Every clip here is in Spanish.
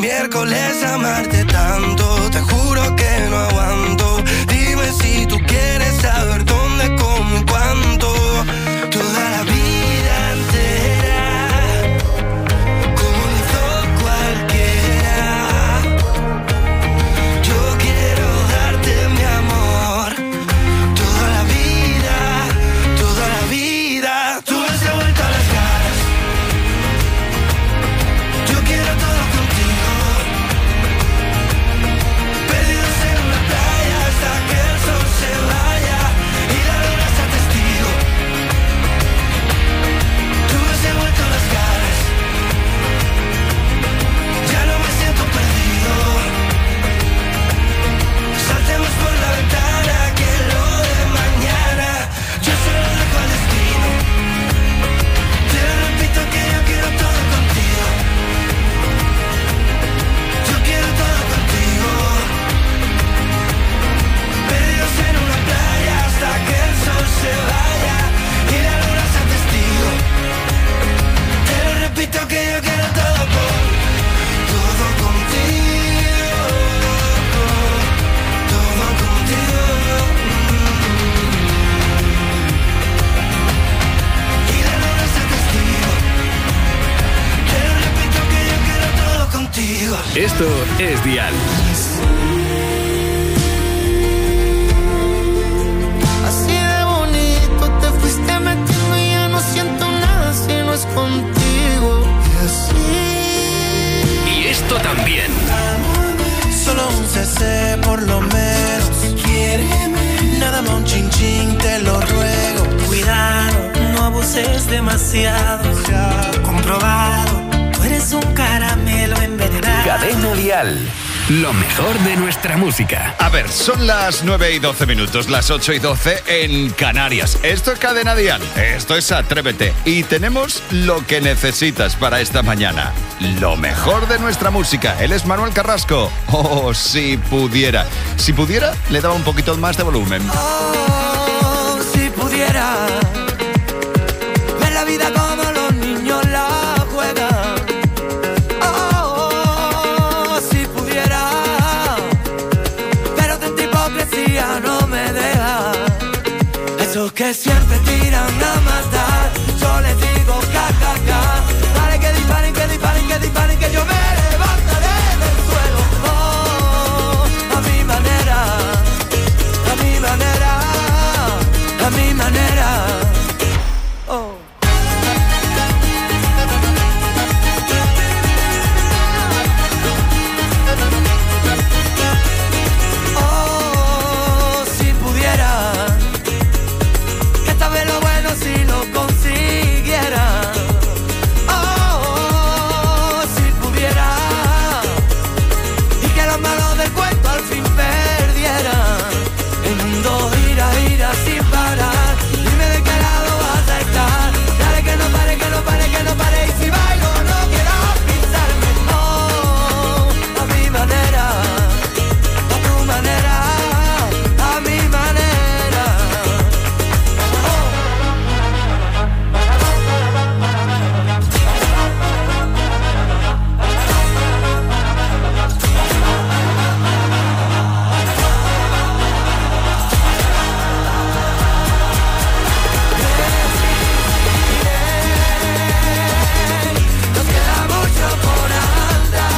miércoles amarte tanto, te juro que no aguanto. Dime si tú quieres saber dónde, cómo y cuánto. Toda la vida entera, como lo hizo cualquiera. Yo quiero darte mi amor. Toda la vida, toda la vida. Tú has devuelto las caras. Yo quiero todo contigo. Perdidos en una playa hasta que el sol se vaya y la luna sea testigo. Tú has devuelto las caras. Ya no me siento perdido. Saltemos por la ventana que lo de mañana yo solo dejo al destino. Te lo repito que yo quiero todo contigo. Yo quiero todo contigo. Perdidos en una playa hasta que el sol se vaya y la luna sea testigo. Te lo repito que yo quiero todo contigo. Todo contigo. Todo contigo. Y la luna sea testigo. Te lo repito que yo quiero todo contigo. Esto es Dial. Así de bonito te fuiste metiendo y ya no siento nada si no es contigo. Y así. Y esto también. Solo un CC por lo menos. Quiéreme. Nada más un chin chin, te lo ruego. Cuidado, no abuses demasiado. Comprobado, tú eres un caramelo envenenado. Cadena Dial. Lo mejor de nuestra música. A ver, son las 9:12, las 8:12 en Canarias. Esto es Cadena Dial, esto es Atrévete. Y tenemos lo que necesitas para esta mañana. Lo mejor de nuestra música. Él es Manuel Carrasco. Oh, si pudiera. Si pudiera, le daba un poquito más de volumen. Oh, si pudiera ver la vida como los niños la juegan. Oh, si pudiera, pero tanta hipocresía no me deja. Esos que siempre tiran a matar, yo les digo ca, ca, ca. Dale que disparen, que disparen, que disparen, que yo me levantaré del suelo. Oh, a mi manera, a mi manera, a mi manera. Oh. Oh, si pudiera, que esta vez lo bueno si lo consiguiera. Oh, si pudiera, y que los malos del cuento al fin perdieran. El mundo gira, gira sin parar. Dime de qué lado vas a estar. Dale que no pare, que no pare, que no pare. Y si bailo no quieras pisarme. Oh, a mi manera, a tu manera, a mi manera. Oh. Nos queda mucho por andar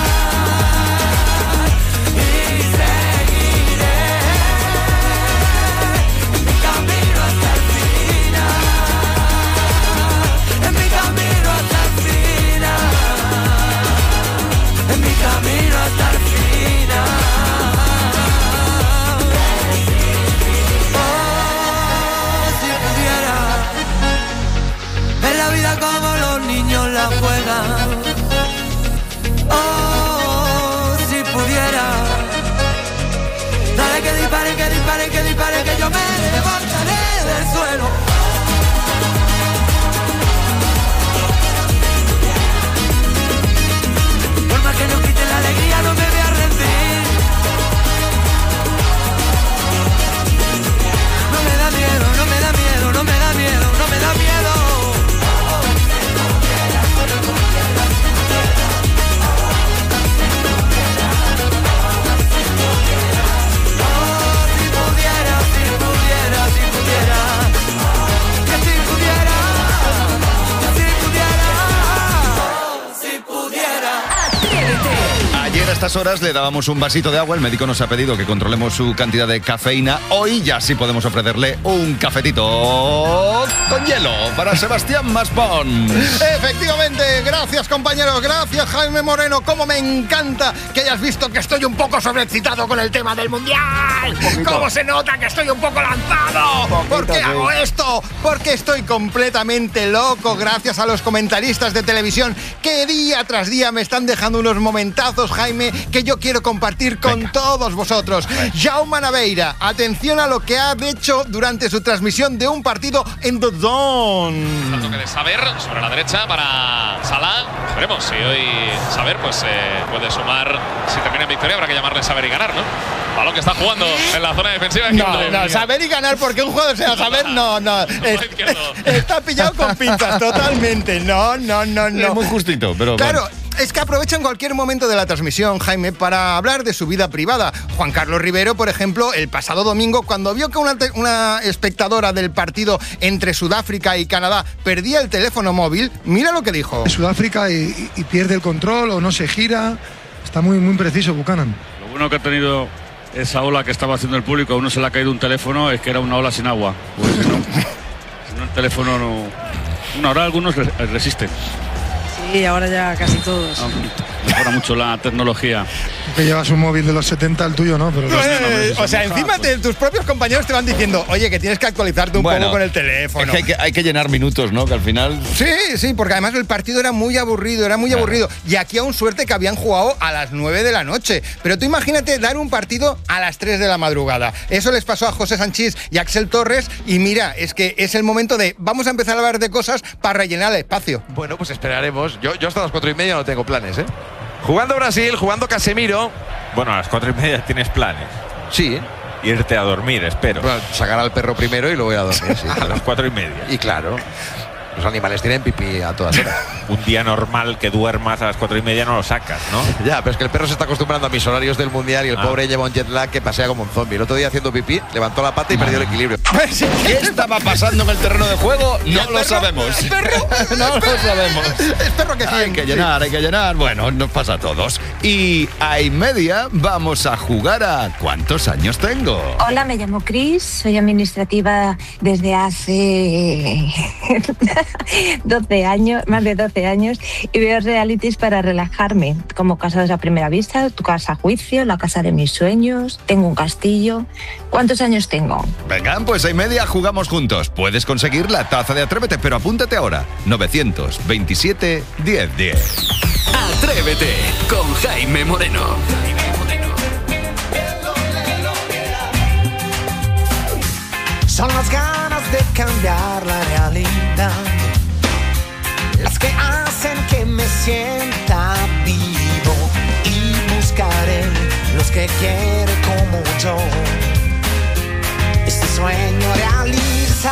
y seguiré en mi camino hasta el final, en mi camino hasta el final, en mi camino hasta el final. Oh, si pudiera ver la vida como los niños la juegan. Oh, si pudiera, dale que dispare, que dispare, que dispare, que yo me levantaré del suelo. Por más que nos quiten la alegría, no me voy a rendir. No me da miedo, no me da miedo, no me da miedo, no me da miedo. ayer a estas horas le dábamos un vasito de agua. El médico nos ha pedido que controlemos su cantidad de cafeína. Hoy ya sí podemos ofrecerle un cafetito con hielo para Sebastián Maspons. Efectivamente, gracias compañeros, gracias Jaime Moreno. Cómo me encanta que hayas visto que estoy un poco sobreexcitado con el tema del Mundial. Cómo se nota que estoy un poco lanzado. ¿Por qué hago esto? Porque estoy completamente loco gracias a los comentaristas de televisión que día tras día me están dejando unos momentazos, Jaime, que yo quiero compartir con todos vosotros. Jaume Naveira, atención a lo que ha hecho durante su transmisión de un partido en The Zone. El toque de Saber sobre la derecha para Salah. Veremos si hoy Saber pues puede sumar. Si termina en victoria habrá que llamarle Saber y ganar, ¿no? Balón que está jugando en la zona defensiva. No, Saber y ganar porque un jugador sea Saber, no. Está pillado con pinzas, totalmente. No. Es muy justito, pero claro. Bueno. Es que aprovecha en cualquier momento de la transmisión, Jaime, para hablar de su vida privada. Juan Carlos Rivero, por ejemplo, el pasado domingo, cuando vio que una espectadora del partido entre Sudáfrica y Canadá perdía el teléfono móvil, mira lo que dijo. Sudáfrica y pierde el control o no se gira. Está muy preciso Buchanan. Lo bueno que ha tenido esa ola que estaba haciendo el público, a uno se le ha caído un teléfono, es que era una ola sin agua. Pues si no el teléfono no... Una hora algunos resisten. Sí, ahora ya casi todos. Mejora mucho la tecnología. Que llevas un móvil de los 70, el tuyo no, pero o sea, encima tus propios compañeros te van diciendo, oye, que tienes que actualizarte un poco con el teléfono. Es que hay que llenar minutos, ¿no? Que al final... Sí, porque además el partido era muy aburrido, Y aquí aún suerte que habían jugado a las 9 de la noche. Pero tú imagínate dar un partido a las 3 de la madrugada. Eso les pasó a José Sanchís y a Axel Torres. Y mira, es que es el momento de vamos a empezar a hablar de cosas para rellenar el espacio. Bueno, pues esperaremos. Yo hasta las 4:30 no tengo planes, ¿eh? Jugando Brasil, jugando Casemiro. Bueno, a las 4:30 tienes planes. Sí. Irte a dormir, espero. Bueno, sacar al perro primero y luego ir a dormir, sí. A las 4:30. Y claro, los animales tienen pipí a todas horas. Un día normal que duermas a las 4:30 no lo sacas, ¿no? Ya, pero es que el perro se está acostumbrando a mis horarios del Mundial y el pobre lleva un jet lag que pasea como un zombie. El otro día haciendo pipí, levantó la pata y perdió el equilibrio. ¿Qué estaba pasando en el terreno de juego? No lo sabemos. ¿El perro? No lo sabemos. Espero que sí. Hay que llenar. Bueno, nos pasa a todos. Y a y media vamos a jugar a ¿cuántos años tengo? Hola, me llamo Cris, soy administrativa desde hace 12 años, más de 12 años, y veo realities para relajarme, como Casados a Primera Vista, Tu Casa a Juicio, La Casa de Mis Sueños, Tengo un Castillo. ¿Cuántos años tengo? Venga, pues a y media jugamos juntos. Puedes conseguir la taza de Atrévete, pero apúntate ahora. 927 1010. Atrévete con Jaime Moreno. Son las ganas de cambiar la realidad las que hacen que me sienta vivo, y buscaré los que quieren como yo este sueño realizar.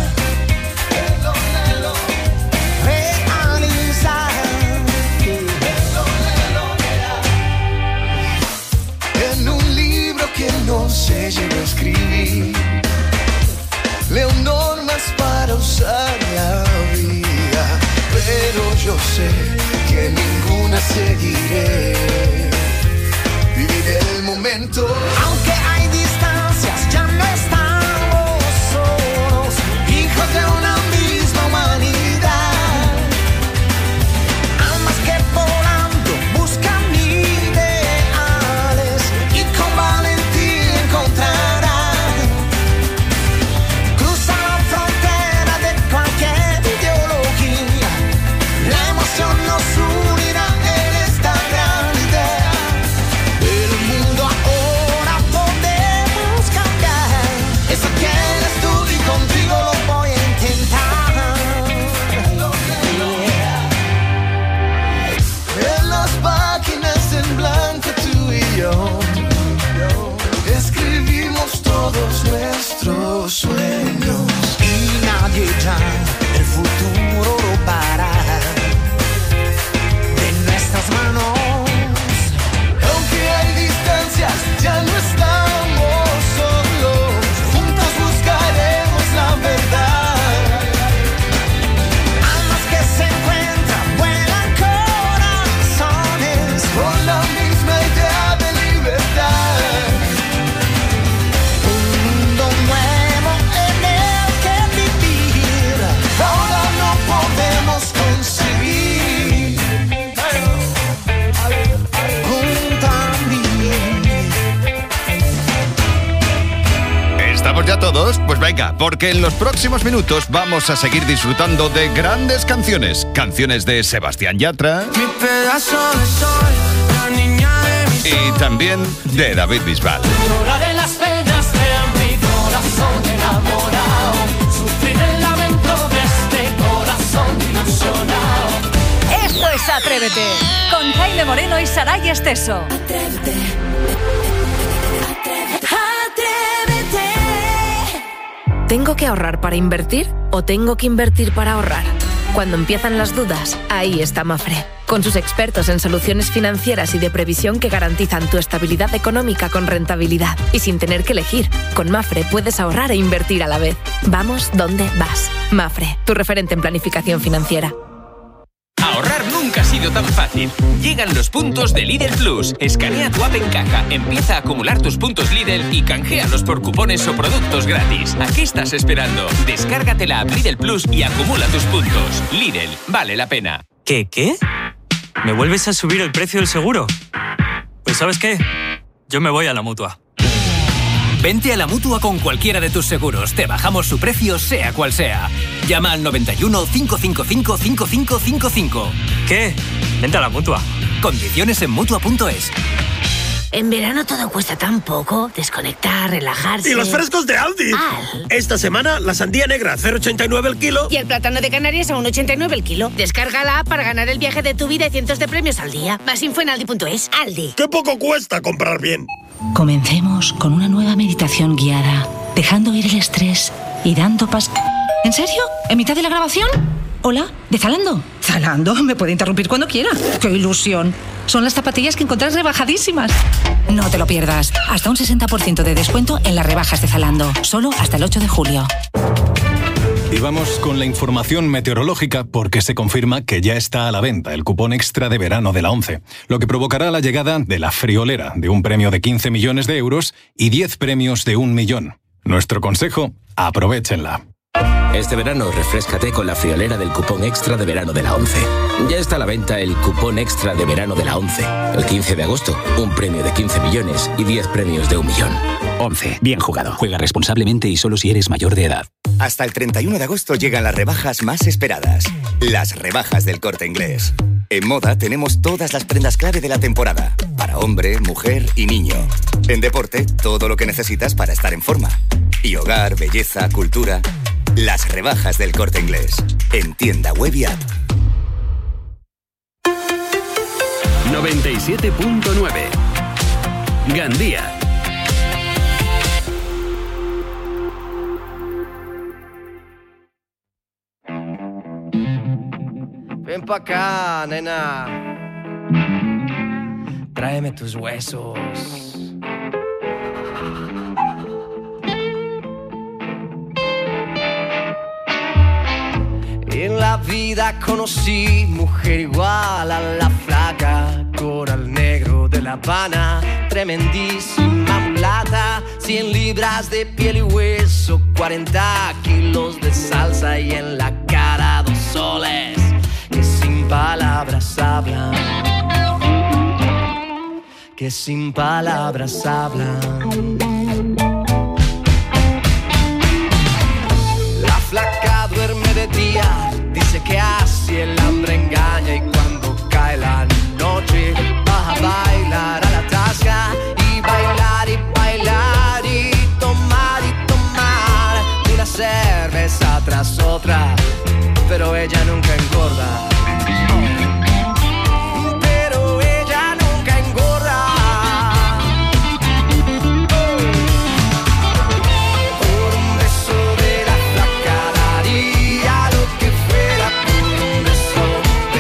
En un libro que no se llegó a escribir, leo normas para usar la vida, pero yo sé que ninguna seguiré. Viviré el momento. Aunque hay distancias, ya no estamos solos, hijos de una misma humanidad. Almas que volando buscan ideales y con valentía encontrarán. Cruza la frontera de cualquier ideología, la emoción nos unirá en esta gran idea. El mundo ahora apetece a todos? Pues venga, porque en los próximos minutos vamos a seguir disfrutando de grandes canciones. Canciones de Sebastián Yatra. Mi pedazo de sol, la niña de mi y también de David Bisbal. Lloraré las penas de mi corazón enamorado, sufrir el lamento de este corazón ilusionado. Esto es Atrévete, con Jaime Moreno y Saray Esteso. Atrévete. ¿Tengo que ahorrar para invertir o tengo que invertir para ahorrar? Cuando empiezan las dudas, ahí está Mafre, con sus expertos en soluciones financieras y de previsión que garantizan tu estabilidad económica con rentabilidad y sin tener que elegir. Con Mafre puedes ahorrar e invertir a la vez. Vamos donde vas. Mafre, tu referente en planificación financiera. Ahorrar nunca ha sido tan fácil. Llegan los puntos de Lidl Plus. Escanea tu app en caja, empieza a acumular tus puntos Lidl y canjealos por cupones o productos gratis. ¿A qué estás esperando? Descárgate la app Lidl Plus y acumula tus puntos. Lidl, vale la pena. ¿Qué? ¿Me vuelves a subir el precio del seguro? Pues ¿sabes qué? Yo me voy a la Mutua. Vente a la Mutua con cualquiera de tus seguros. Te bajamos su precio, sea cual sea. Llama al 91 555 5555. ¿Qué? Vente a la Mutua. Condiciones en Mutua.es. En verano todo cuesta tan poco. Desconectar, relajarse. ¿Y los frescos de Aldi? Esta semana la sandía negra 0,89 el kilo. Y el plátano de Canarias a 1,89 el kilo. Descárgala para ganar el viaje de tu vida y cientos de premios al día. Más info en Aldi.es. Aldi. ¡Qué poco cuesta comprar bien! Comencemos con una nueva meditación guiada, dejando ir el estrés y dando ¿En serio? ¿En mitad de la grabación? ¿Hola? ¿De Zalando? ¿Zalando? Me puede interrumpir cuando quiera. ¡Qué ilusión! Son las zapatillas que encontrás rebajadísimas. No te lo pierdas. Hasta un 60% de descuento en las rebajas de Zalando. Solo hasta el 8 de julio. Y vamos con la información meteorológica porque se confirma que ya está a la venta el cupón extra de verano de la ONCE, lo que provocará la llegada de la friolera de un premio de 15 millones de euros y 10 premios de 1 millón. Nuestro consejo, aprovéchenla. Este verano refréscate con la friolera del cupón extra de verano de la ONCE. Ya está a la venta el cupón extra de verano de la ONCE. El 15 de agosto, un premio de 15 millones y 10 premios de 1 millón. ONCE, bien jugado. Juega responsablemente y solo si eres mayor de edad. Hasta el 31 de agosto llegan las rebajas más esperadas. Las rebajas del Corte Inglés. En moda tenemos todas las prendas clave de la temporada. Para hombre, mujer y niño. En deporte, todo lo que necesitas para estar en forma. Y hogar, belleza, cultura. Las rebajas del Corte Inglés. En tienda web y app. 97.9 Gandía. Ven pa' acá, nena. Tráeme tus huesos. En la vida conocí mujer igual a la flaca, coral negro de La Habana, tremendísima mulata, 100 libras de piel y hueso, 40 kilos de salsa y en la cara 2 soles que sin palabras hablan, que sin palabras hablan. La flaca duerme de día, dice que así el hambre engaña y cuando cae la noche va a bailar a la tasca y bailar y bailar y tomar una cerveza tras otra, pero ella nunca engorda. Pero ella nunca engorda. Por un beso de la flaca daría lo que fuera, por un beso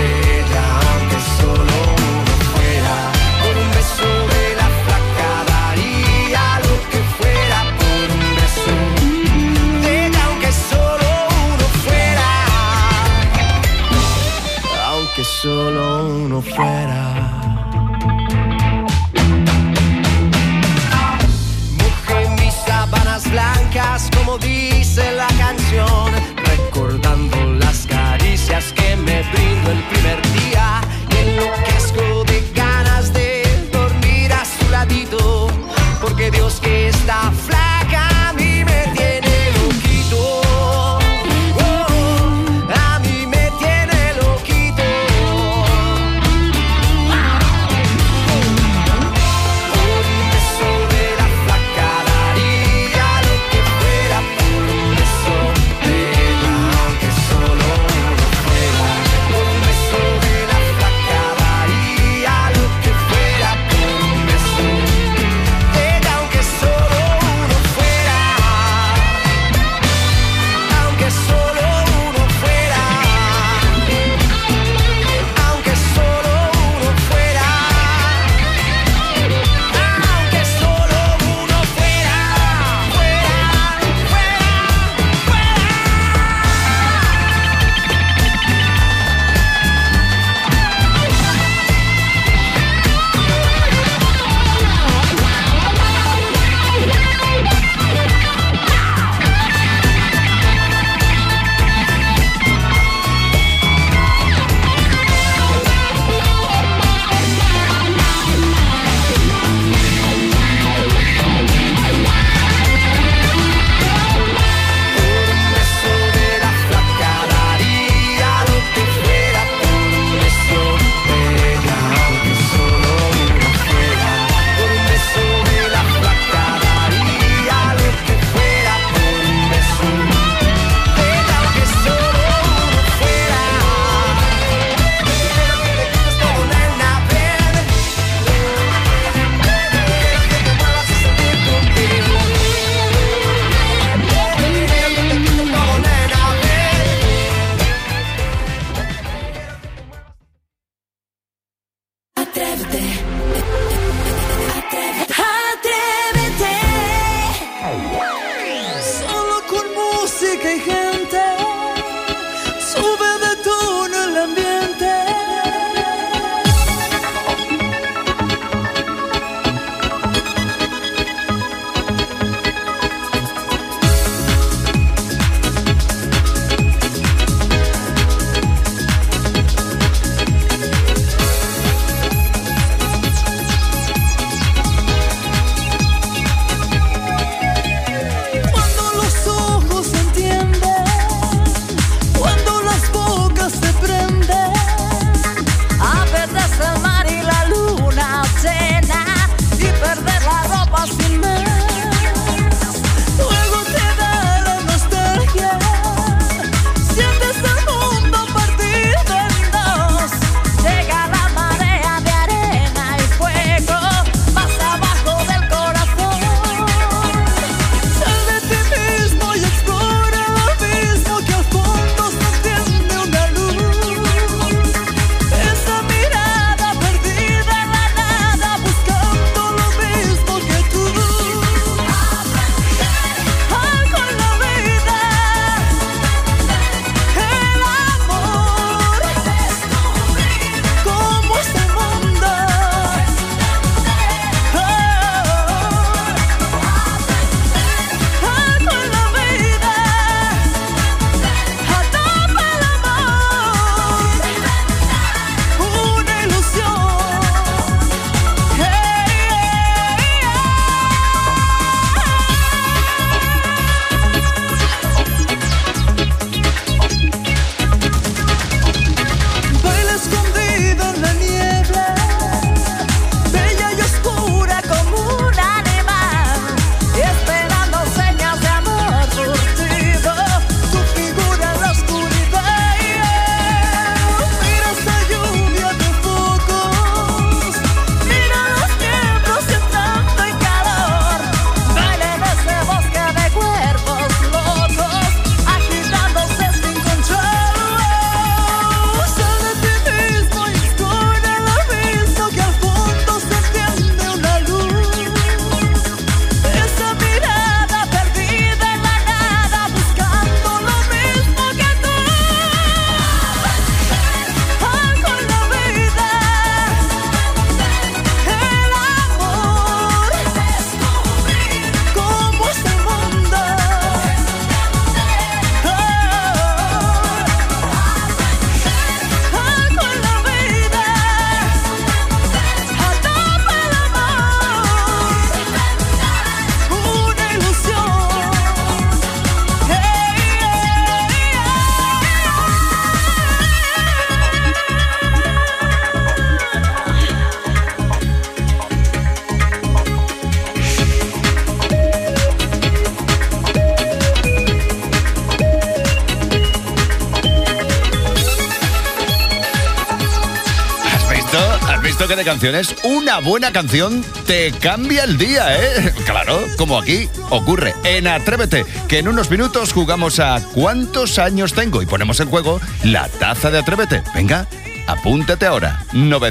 choque de canciones, una buena canción te cambia el día, ¿eh? Claro, como aquí ocurre en Atrévete, que en unos minutos jugamos a ¿cuántos años tengo? Y ponemos en juego la taza de Atrévete. Venga, apúntate ahora.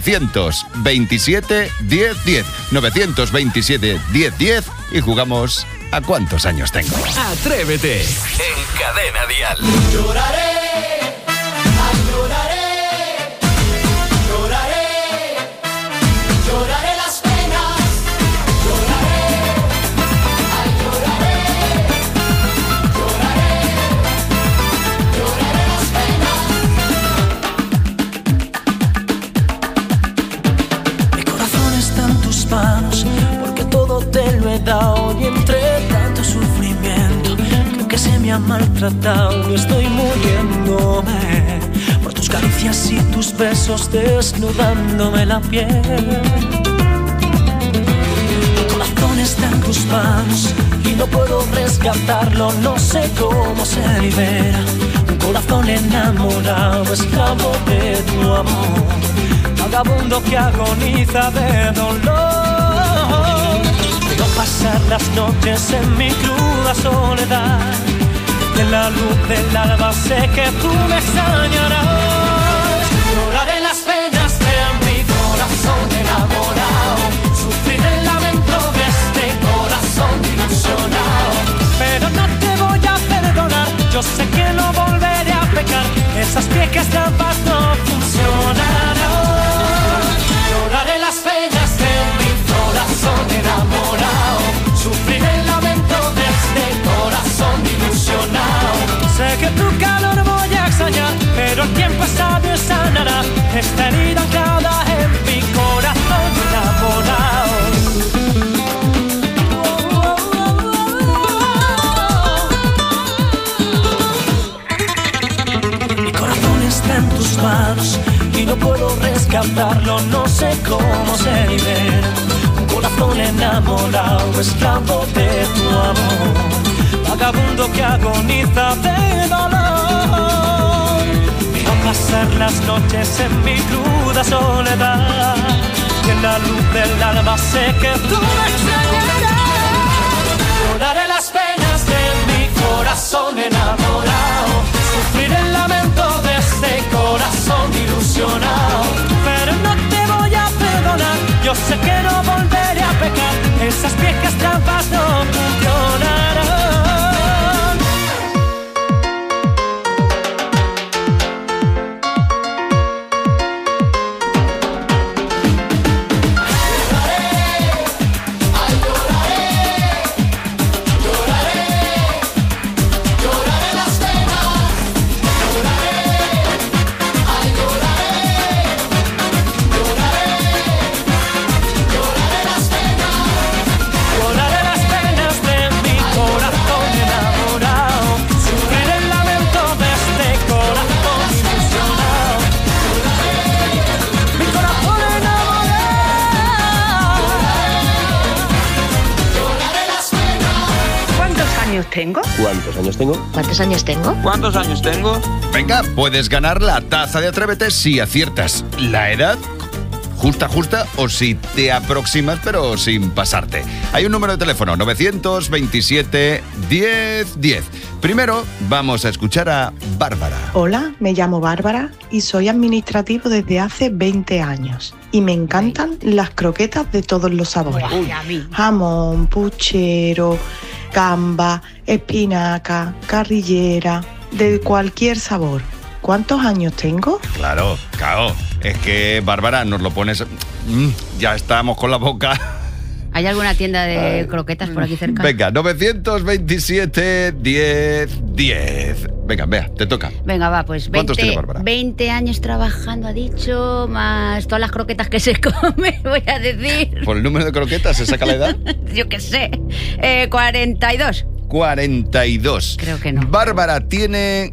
927 1010. 927 1010 y jugamos a ¿cuántos años tengo? Atrévete en Cadena Dial. Lloraré, ay, lloraré las penas, lloraré las penas. Mi corazón está en tus manos, porque todo te lo he dado y entre tanto sufrimiento creo que se me ha maltratado y estoy muriéndome por tus caricias y tus besos desnudándome la piel. Mi corazón está en tus manos y no puedo rescatarlo, no sé cómo se libera. Un corazón enamorado, esclavo de tu amor, vagabundo que agoniza de dolor. Veo pasar las noches en mi cruda soledad, en la luz del alba sé que tú me extrañarás. Lloraré las penas de mi corazón enamorado, sufrir el lamento de este corazón ilusionado. Pero no te voy a perdonar, yo sé que no volveré a pecar, esas viejas trampas no funcionarán. Lloraré las penas de mi corazón enamorado, sufrir el lamento de este corazón ilusionado. Sé que tu calor voy a extrañar, pero el tiempo sabio sanará esta herida anclada en mi corazón enamorado. Mi corazón está en tus manos y no puedo rescatarlo, no sé cómo se libera. Un corazón enamorado, esclavo de tu amor, vagabundo que agoniza de dolor. Veo pasar las noches en mi cruda soledad, y en la luz del alba sé que tú me extrañarás. Lloraré las penas de mi corazón enamorado, sufrir el lamento de este corazón ilusionado. Pero no te voy a perdonar, yo sé que no volveré a pecar, esas viejas trampas no funcionarán. ¿Tengo? ¿Cuántos años tengo? ¿Cuántos años tengo? ¿Cuántos años tengo? Venga, puedes ganar la taza de Atrévete si aciertas la edad justa o si te aproximas pero sin pasarte. Hay un número de teléfono, 927 1010. Primero vamos a escuchar a Bárbara. Hola, me llamo Bárbara y soy administrativo desde hace 20 años. Y me encantan las croquetas de todos los sabores. Jamón, puchero, gamba, espinaca, carrillera, de cualquier sabor. ¿Cuántos años tengo? Claro. Es que, Bárbara, nos lo pones... ya estamos con la boca... ¿Hay alguna tienda de croquetas por aquí cerca? Venga, 927 1010. Venga, vea, te toca. Venga, va, pues 20 años trabajando, ha dicho, más todas las croquetas que se come, voy a decir. ¿Por el número de croquetas se saca la edad? Yo qué sé. 42. 42. Creo que no. Bárbara tiene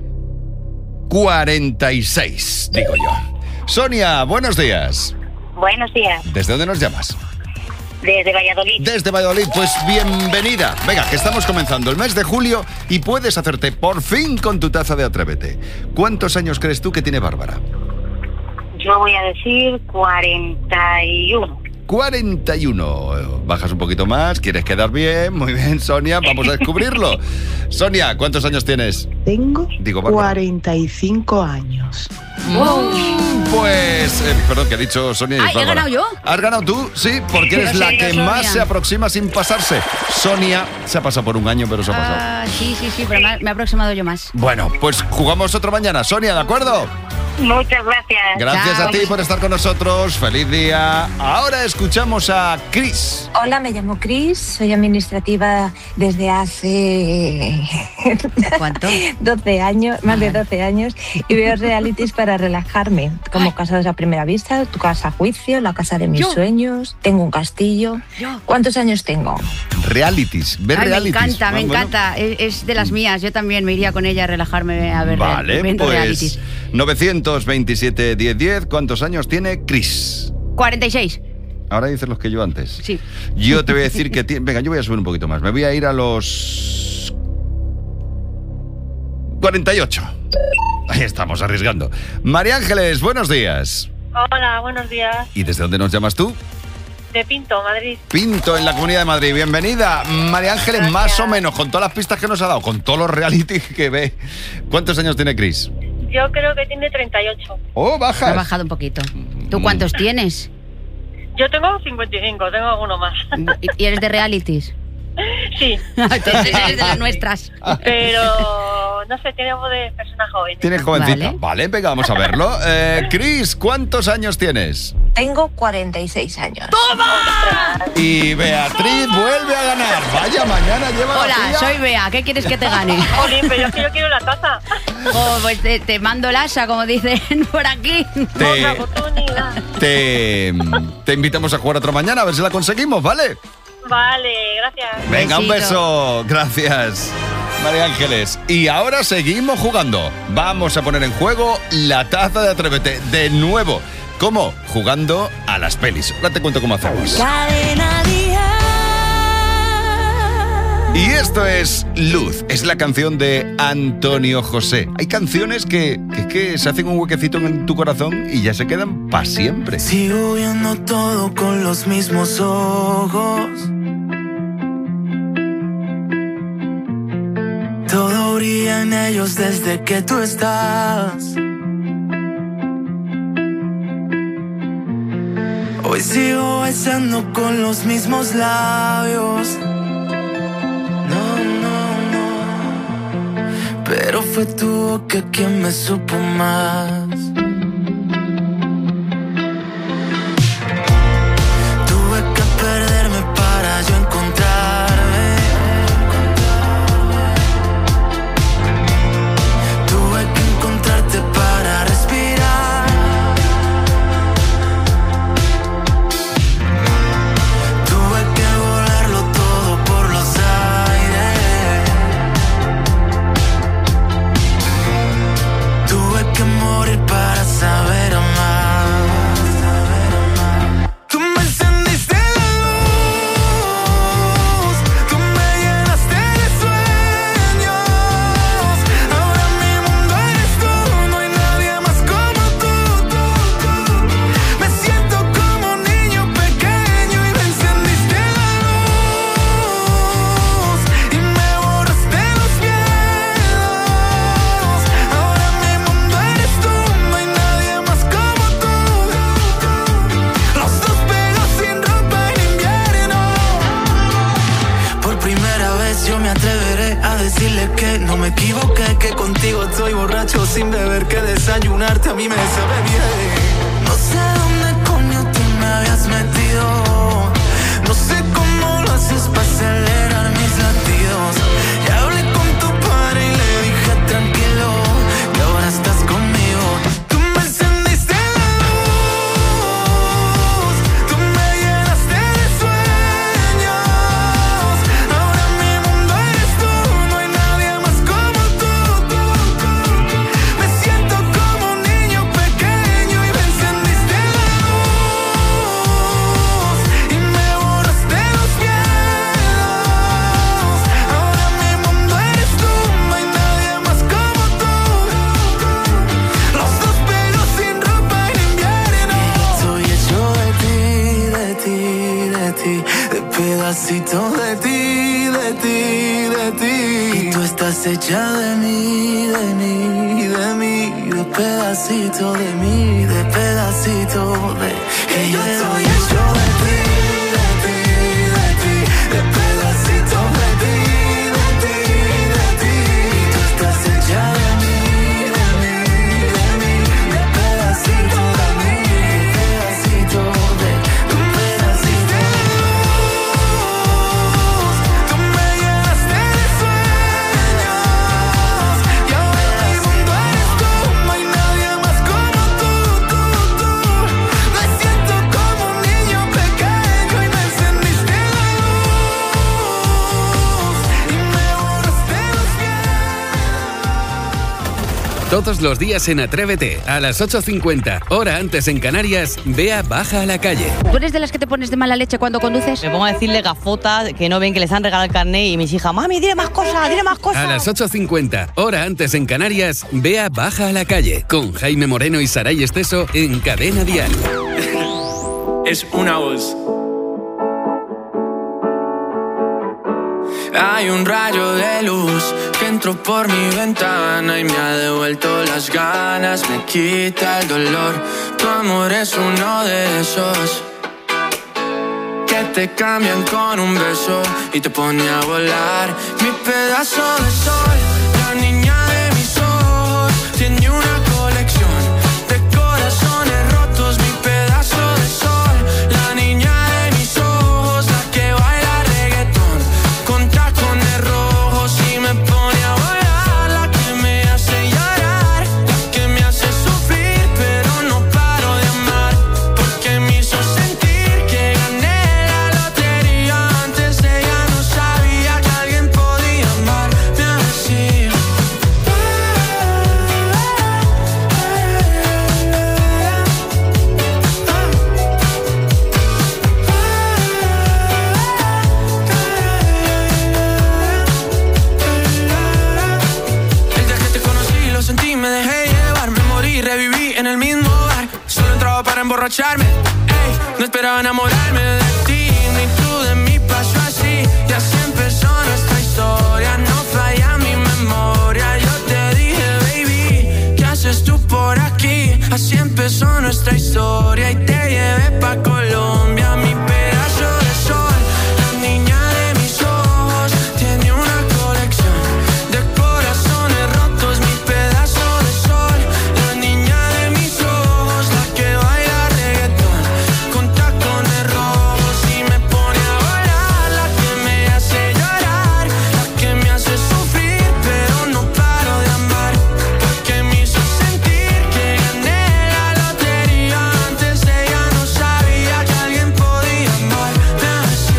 46, digo yo. Sonia, buenos días. Buenos días. ¿Desde dónde nos llamas? Desde Valladolid. Desde Valladolid, pues bienvenida. Venga, que estamos comenzando el mes de julio y puedes hacerte por fin con tu taza de Atrévete. ¿Cuántos años crees tú que tiene Bárbara? Yo voy a decir 41. 41. Bajas un poquito más, quieres quedar bien. Muy bien, Sonia, vamos a descubrirlo. Sonia, ¿cuántos años tienes? Tengo Bárbara. 45 años. Pues, perdón, que ha dicho Sonia y Bárbara. ¿He ganado yo? ¿Has ganado tú? Sí, porque eres la que Sonia. más se aproxima sin pasarse. Sonia se ha pasado por un año, pero se ha pasado. Sí, pero me he aproximado yo más. Bueno, pues jugamos otra mañana. Sonia, ¿de acuerdo? Muchas gracias. Gracias Chao. a ti por estar con nosotros. Feliz día. Ahora escuchamos a Chris. Hola, me llamo Chris, soy administrativa desde hace... ¿Cuánto? 12 años, más de 12 años, y veo realities para relajarme, como Casados a Primera Vista, Tu Casa a Juicio, La Casa de mis Sueños, Tengo un Castillo. ¿Cuántos años tengo? Realities, ver realities. Me encanta, es de las mías. Yo también me iría con ella a relajarme a ver Vale, viendo pues realities. 927 1010. ¿Cuántos años tiene Chris? 46. Ahora dices los que yo antes. Sí. Yo te voy a decir que... Venga, yo voy a subir un poquito más. Me voy a ir a los... 48. Ahí estamos, arriesgando. María Ángeles, buenos días. Hola, buenos días. ¿Y desde dónde nos llamas tú? De Pinto, Madrid. Pinto, en la Comunidad de Madrid. Bienvenida. María Ángeles, Gracias. más o menos, con todas las pistas que nos ha dado, con todos los reality que ve. ¿Cuántos años tiene Chris? Yo creo que tiene 38. Oh, bajas. Ha bajado un poquito. ¿Tú cuántos tienes? Yo tengo 55, tengo uno más. ¿Y eres de realities? Sí. Entonces eres de las nuestras. Pero, no sé, tiene voz de persona joven. Tienes jovencita. Vale, venga, vamos a verlo. Chris, ¿cuántos años tienes? Tengo 46 años. ¡Toma! Y Beatriz vuelve a ganar. Vaya, mañana lleva la Hola, tía. soy Bea. ¿Qué quieres que te gane? Jolín, pero es que yo quiero la taza. Oh, pues te mando el asa, como dicen por aquí. Otra oportunidad. Te invitamos a jugar otra mañana, a ver si la conseguimos, ¿vale? Vale, gracias. Venga, un beso. Gracias, María Ángeles. Y ahora seguimos jugando. Vamos a poner en juego la taza de Atrévete de nuevo. ¿Cómo? Jugando a las pelis. Ahora te cuento cómo hacemos. Cadena Y esto es Luz, es la canción de Antonio José. Hay canciones que se hacen un huequecito en tu corazón y ya se quedan para siempre. Sigo viendo todo con los mismos ojos. Todo brilla en ellos desde que tú estás. Hoy sigo besando con los mismos labios. Pero fue tu boca quien me supo más. Tuve que perderme para yo encontrarme. Tuve que encontrarte para respirar. Tuve que volarlo todo por los aires. Tuve que morir para saber amar. Tú me encendiste la luz, tú me llenaste de sueños. Ahora mi mundo eres tú, no hay nadie más como tú. Me siento como un niño pequeño y me encendiste la luz y me borraste los miedos. Ahora mi mundo eres tú, no hay nadie más como tú. Los dos pegados sin ropa en invierno. Por primera vez yo me atreveré a decirle que no me equivoqué, que contigo estoy borracho sin beber, que desayunarte a mí me sabe bien. No sé dónde coño tú me habías metido. No sé cómo lo haces para acelerar mis latidos. Ya hablé con tu padre y le dije tranquilo, que ahora estás conmigo. Tú me encendiste la luz, tú me llenaste de sueños. Ahora mi mundo eres tú, no hay nadie más como tú. Me siento como un niño pequeño y me encendiste la luz de ti, de pedacitos de ti, de ti, de ti. Y tú estás hecha de mí, de mí, de mí, de pedacito de mí, de pedacito de. Que yo estoy hecho de ti, de ti, de ti, de pedacitos de ti, de ti, de ti. Y tú estás hecha de mí, de mí, de mí, de pedacito de mí, de pedacito de, un pedacito de luz. Tú me llenaste de sueños y ahora en mi mundo eres tú. No hay nadie más como tú, tú, tú. Me siento como un niño pequeño y me encendiste la luz y me borraste los pies. Todos los días en Atrévete, a las 8:50, hora antes en Canarias, Bea baja a la calle. ¿Tú eres de las que te pones de mala leche cuando conduces? Me pongo a decirle gafotas que no ven que les han regalado el carnet y mis hijas, mami, dile más cosas, dile más cosas. A las 8:50, hora antes en Canarias, Bea baja a la calle, con Jaime Moreno y Saray Esteso en Cadena Dial. Es una voz. Hay un rayo de luz que entró por mi ventana y me ha devuelto las ganas, me quita el dolor. Tu amor es uno de esos que te cambian con un beso y te pone a volar. Mi pedazo de sol, la niña de mis ojos, tiene una colección de corazones rotos. Mi pedazo de sol, la niña de mis ojos, la que baila reggaetón con tacones rojos y me pone a volar. La que me hace llorar, la que me hace sufrir, pero no paro de amar, porque me hizo sentir que gané la lotería. Antes ella no sabía que alguien podía amarme así. El día que te conocí lo sentí, me dejé llevar, me morí, reviví en el mismo bar. Solo entraba para emborracharme, ey, no esperaba enamorarme de ti, ni tú de mí, pasó así. Y así empezó nuestra historia, no falla mi memoria. Yo te dije, baby, ¿qué haces tú por aquí? Así empezó nuestra historia y te llevé pa' Colombia. Mi pedazo de sol, la niña de mis ojos, tiene una colección de corazones rotos. Mi pedazo de sol, la niña de mis ojos, la que baila reggaetón con tacones rojos y me pone a volar. La que me hace llorar, la que me hace sufrir, pero no paro de amar, porque me hizo sentir que gané la lotería. Antes ella no sabía que alguien podía amarme así.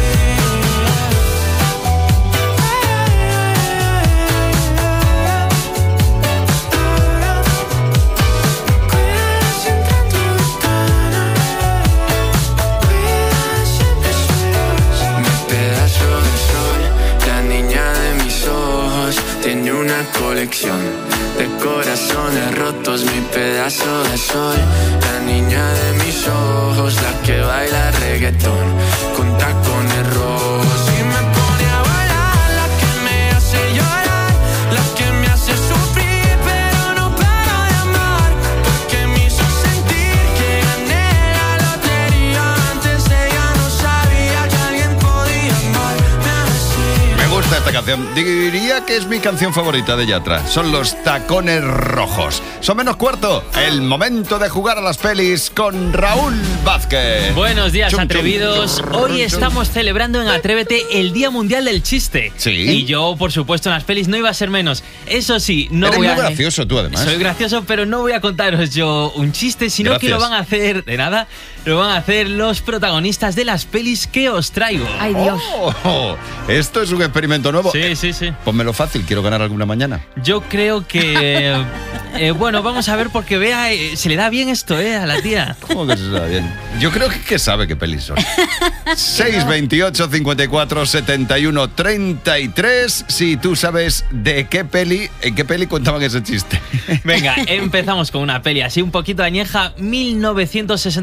Mi pedazo de sol, la niña de mis ojos, tiene una colección de corazones rotos. Mi pedazo de sol, la niña de mis ojos, la que baila reggaetón con tacones rojos y me pone a bailar. La que me hace llorar, la que me hace sufrir, pero no paro de amar, porque me hizo sentir que gané la lotería. Antes ella no sabía que alguien podía amarme así. Me gusta esta canción. Diría que es mi canción favorita de Yatra. Son los tacones rojos. Son menos cuarto. El momento de jugar a las pelis con Raúl Vázquez. Buenos días, Chum, atrevidos. chum, chum, Hoy chum. estamos celebrando en Atrévete el Día Mundial del Chiste. Sí. Y yo, por supuesto, en las pelis no iba a ser menos. Eso sí, no Eres voy muy a... gracioso tú, además. Soy gracioso, pero no voy a contaros yo un chiste, sino que Gracias. lo van a hacer, de nada, lo van a hacer los protagonistas de las pelis que os traigo. Ay, Dios. Oh, esto es un experimento nuevo. Sí, sí, sí. Pónmelo fácil, quiero ganar alguna mañana. Yo creo que... bueno, vamos a ver porque vea, se le da bien esto, a la tía. ¿Cómo que se da bien? Yo creo que sabe qué pelis son. 628 54 71 33. Si tú sabes de qué peli, en qué peli contaban ese chiste. Venga, empezamos con una peli así un poquito añeja, 1964,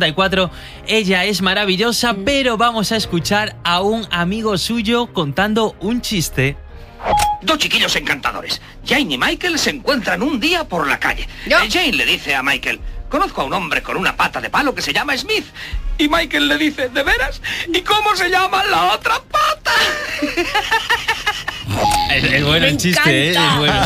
dicho, ella es maravillosa, pero vamos a escuchar a un amigo suyo contando un chiste. Dos chiquillos encantadores, Jane y Michael, se encuentran un día por la calle. Jane le dice a Michael: conozco a un hombre con una pata de palo que se llama Smith. Y Michael le dice: ¿de veras? ¿Y cómo se llama la otra pata? Es bueno el chiste, es bueno.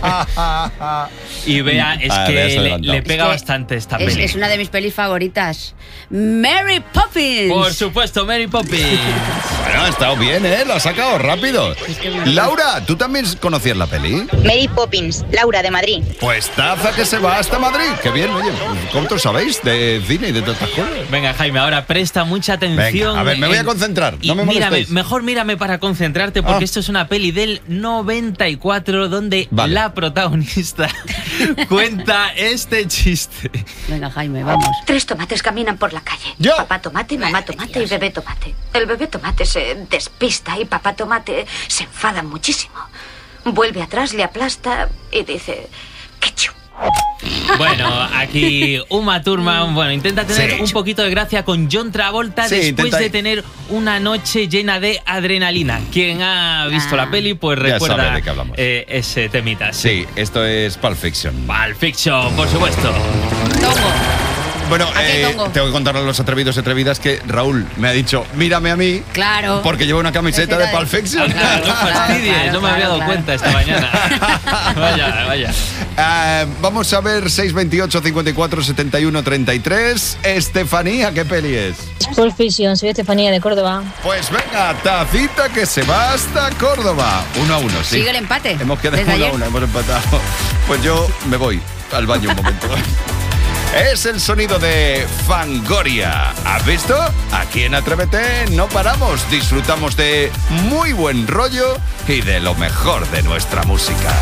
Y Bea, es que le pega bastante esta peli. Es una de mis pelis favoritas. Mary Poppins. Por supuesto, Mary Poppins. Bueno, ha estado bien, ¿eh? Lo ha sacado rápido. Laura, ¿tú también conocías la peli? Mary Poppins, Laura, de Madrid. Pues taza que se va hasta Madrid. Qué bien, oye. ¿Cuánto sabéis de cine y de todas estas cosas? Venga, Jaime, ahora presta mucha atención. Venga, a ver, me voy a concentrar. No me molestéis. Mejor mírame para concentrarte, porque esto es una peli del 94 donde la protagonista cuenta este chiste. Venga, Jaime, vamos. 3 tomates caminan por la calle. Papá tomate, mamá tomate y bebé tomate. El bebé tomate se despista y papá tomate se enfada muchísimo. Vuelve atrás, le aplasta y dice: ketchup. Bueno, aquí Uma Thurman, intenta tener un poquito de gracia con John Travolta después de tener una noche llena de adrenalina. Quien ha visto la peli, pues recuerda de qué hablamos. Ese temita. Sí, esto es Pulp Fiction. Pulp Fiction, por supuesto. Bueno, tengo que contarle a los atrevidos y atrevidas que Raúl me ha dicho: mírame a mí. Claro. Porque llevo una camiseta de Pulp Fiction. Claro, no fastidies, no me había dado cuenta esta mañana. Vaya. Vamos a ver 628 54 71 33. Estefanía, ¿qué peli es? Pulp Fiction, soy Estefanía de Córdoba. Pues venga, tacita que se va hasta Córdoba. 1-1, sí. Sigue el empate. Hemos quedado 1-1, hemos empatado. Pues yo me voy al baño un momento. Es el sonido de Fangoria. ¿Has visto? Aquí en Atrévete no paramos. Disfrutamos de muy buen rollo y de lo mejor de nuestra música.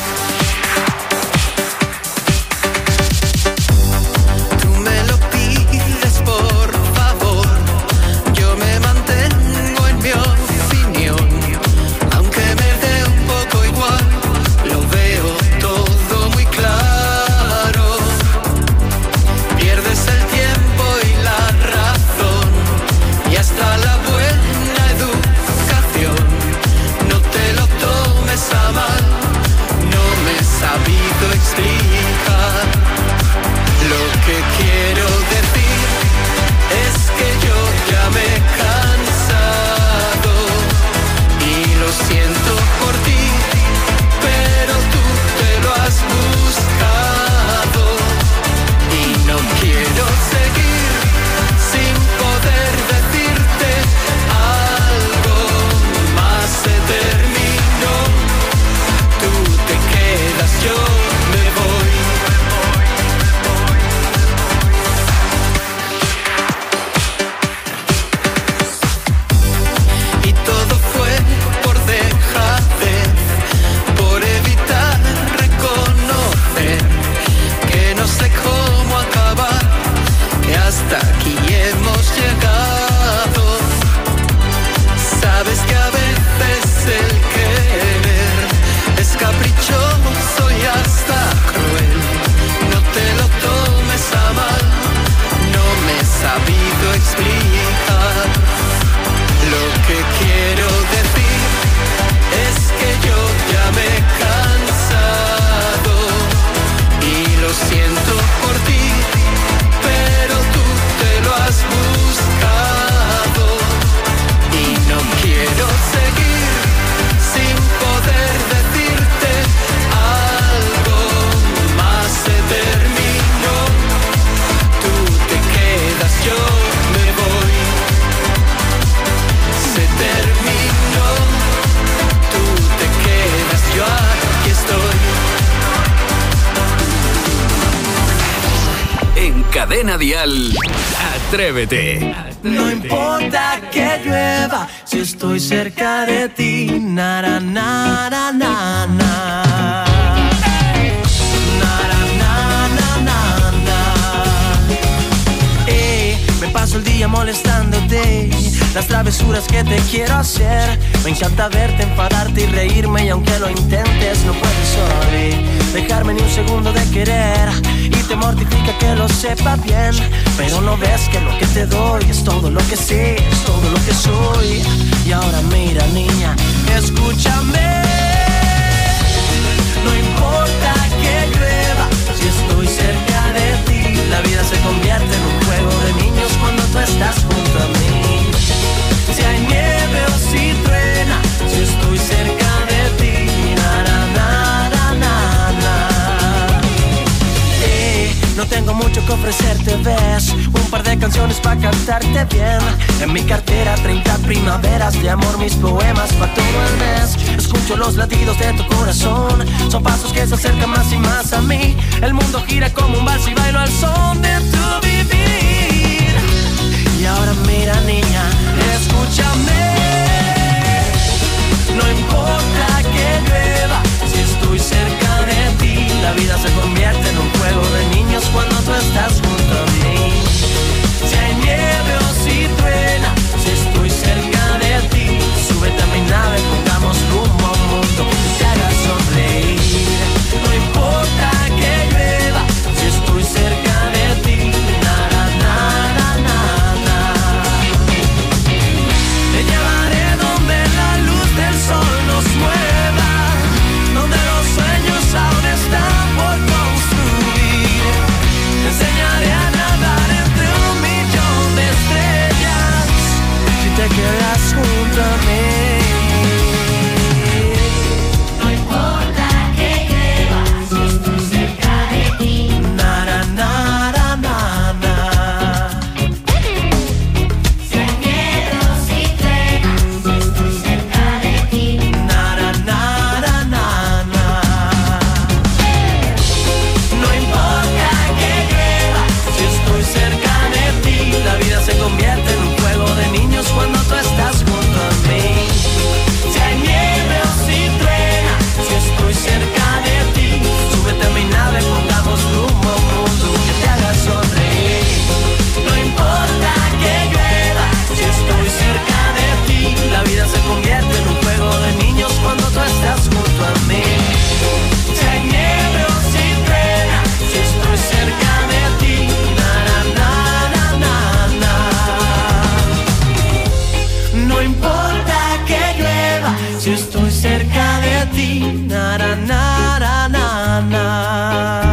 Tú me lo pides, por favor. Yo me mantengo en mi opinión. Aunque me dé un poco igual, lo veo todo muy claro. Pierdes el tiempo y la razón, y hasta la buena educación. No te lo tomes a mal, no me he sabido explicar. Lo que quiero decir es que yo ya me he cansado y lo siento por ti, pero tú te lo has buscado. Y no quiero seguir sin poder decirte algo más. Se terminó, tú te quedas, yo me voy. Y todo fue por dejadez, por evitar reconocer que no sé cómo acabar, que hasta aquí hemos llegado. Sabes que a veces el querer es caprichoso y hasta cruel. No te lo tomes a mal, no me he sabido explicar. Lo que quiero decir es que yo ya me he cansado y lo siento por ti, pero tú te lo has buscado. Y no quiero seguir sin poder decirte algo más. Se terminó, tú te quedas, yo me voy. Se terminó, tú te quedas, yo aquí estoy. En Cadena Dial, Atrévete. No importa que llueva, si estoy cerca de ti. Nara, nara, na, na. Nara, na, na, na, na. Me paso el día molestándote, las travesuras que te quiero hacer. Me encanta verte, enfadarte y reírme, y aunque lo intentes no puedes dejarme ni un segundo de querer. Y te mortifica que lo sepa bien, pero no ves que lo que te doy es todo lo que sé, es todo lo que soy. Y ahora mira, niña, escúchame. No importa que llueva, si estoy cerca de ti, la vida se convierte en un juego de niños cuando tú estás junto a mí. Si hay nieve o si truena, si estoy cerca de ti, no tengo mucho que ofrecerte, ves, un par de canciones para cantarte bien. En mi cartera 30 primaveras de amor, mis poemas para todo el mes. Escucho los latidos de tu corazón, son pasos que se acercan más y más a mí. El mundo gira como un vals y bailo al son de tu vivir. Y ahora mira, niña, escúchame. No importa que llueva, si estoy cerca de ti, la vida se convierte en un juego de niños cuando tú estás junto a mí. Si hay nieve o si truena, si estoy cerca de ti, súbete a mi nave, pongamos rumbo a un mundo que te haga sonreír. No importa que llueva, si estoy cerca de ti, te llevaré donde la luz del sol nos mueva, donde los sueños aún están por construir. Te enseñaré a nadar entre un millón de estrellas, si te quedas junto a mí. No importa que llueva, si estoy cerca de ti. Nara, nara, nara. Si hay miedo, si truena, si estoy cerca de ti. Nara, nara, nara. No importa que llueva, si estoy cerca de ti, la vida se convierte en un juego de niños cuando tú estás junto a mí. Si hay nieve o si truena, si estoy cerca de ti, súbete a mi nave, pongamos rumbo a un mundo que te haga sonreír. No importa que llueva, si estoy cerca de ti, la vida se convierte en un juego de niños cuando tú estás junto a mí. Si hay nieve o si truena, si estoy cerca de ti, na, na, na, na, na. No importa que llueva, si estoy cerca de ti, na, na, na, na, na.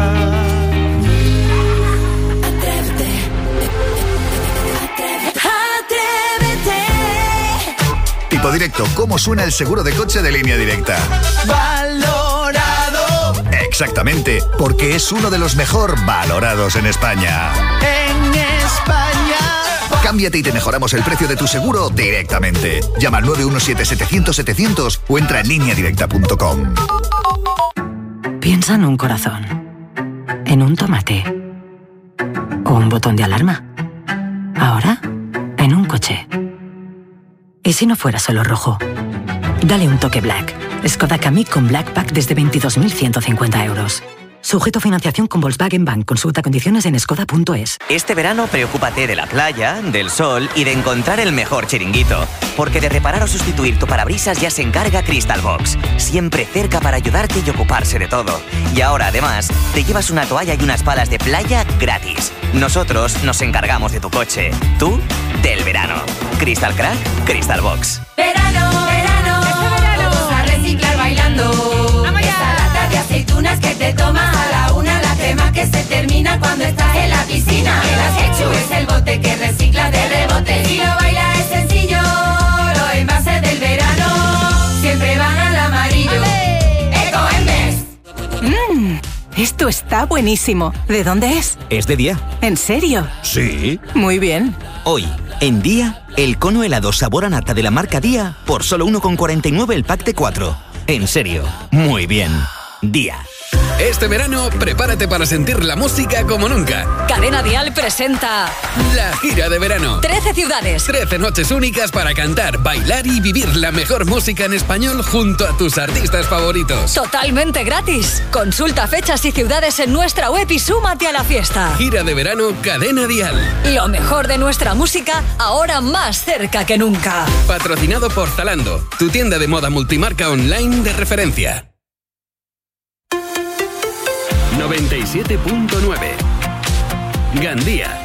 Tipo Directo, ¿cómo suena el seguro de coche de Línea Directa? Valorado. Exactamente, porque es uno de los mejor valorados en España. En España. Cámbiate y te mejoramos el precio de tu seguro directamente. Llama al 917-700-700 o entra en lineadirecta.com. Piensa en un corazón, en un tomate o un botón de alarma. Ahora, en un coche. ¿Y si no fuera solo rojo? Dale un toque Black. Skoda Kamiq con Black Pack desde 22.150 euros. Sujeto a financiación con Volkswagen Bank. Consulta condiciones en skoda.es. Este verano preocúpate de la playa, del sol y de encontrar el mejor chiringuito. Porque de reparar o sustituir tu parabrisas ya se encarga Crystal Box. Siempre cerca para ayudarte y ocuparse de todo. Y ahora además te llevas una toalla y unas palas de playa gratis. Nosotros nos encargamos de tu coche. Tú, del verano. Crystal Crack, Crystal Box. Verano, verano, vamos a reciclar bailando. Esa lata de aceitunas que te tomas a la una, la crema que se termina cuando estás en la piscina. El Akechu es el bote que recicla de rebote. Si lo baila es sencillo, los envases del verano siempre van al amarillo. Ecoembes. Esto está buenísimo. ¿De dónde es? Es de Día. ¿En serio? Sí. Muy bien. Hoy, en Día, el cono helado sabor a nata de la marca Día por solo 1,49 el pack de 4. En serio, muy bien. Día. Este verano, prepárate para sentir la música como nunca. Cadena Dial presenta la gira de verano. 13 ciudades. 13 noches únicas para cantar, bailar y vivir la mejor música en español junto a tus artistas favoritos. Totalmente gratis. Consulta fechas y ciudades en nuestra web y súmate a la fiesta. Gira de verano Cadena Dial. Lo mejor de nuestra música, ahora más cerca que nunca. Patrocinado por Zalando, tu tienda de moda multimarca online de referencia. 97.9 Gandía.